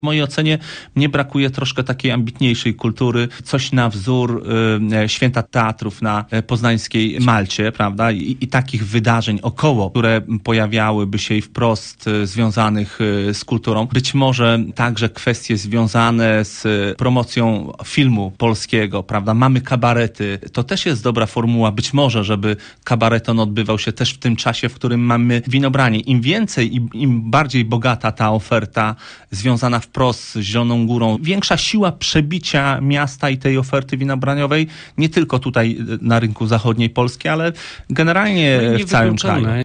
W mojej ocenie mnie brakuje troszkę takiej ambitniejszej kultury, coś na wzór Święta Teatrów na poznańskiej Malcie, prawda? I takich wydarzeń około, które pojawiałyby się i wprost związanych z kulturą. Być może także kwestie związane z promocją filmu polskiego, prawda? Mamy kabarety. To też jest dobra formuła, być może, żeby kabareton odbywał się też w tym czasie, w którym mamy winobranie. Im więcej i im bardziej bogata ta oferta związana wprost z Zieloną Górą, większa siła przebicia miasta i tej oferty winobraniowej, nie tylko tutaj na rynku zachodniej Polski, ale generalnie w całym kraju.